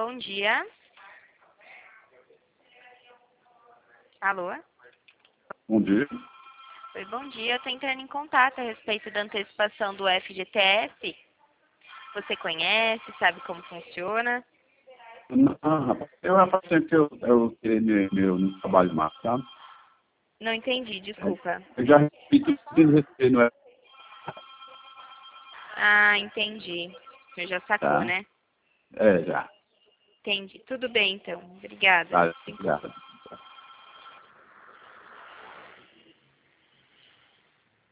bom dia. Alô? Bom dia. Oi, bom dia. Eu estou entrando em contato a respeito da antecipação do FGTS. Você conhece, sabe como funciona? Não, rapaz, eu rapaz, sempre eu tirei meu trabalho mais, tá? Não entendi, desculpa. Eu já repeti tudo receber, não é? Ah, entendi. Você já sacou, Tá? né? É, já. Entendi. Tudo bem, então. Obrigada. Tá, obrigado.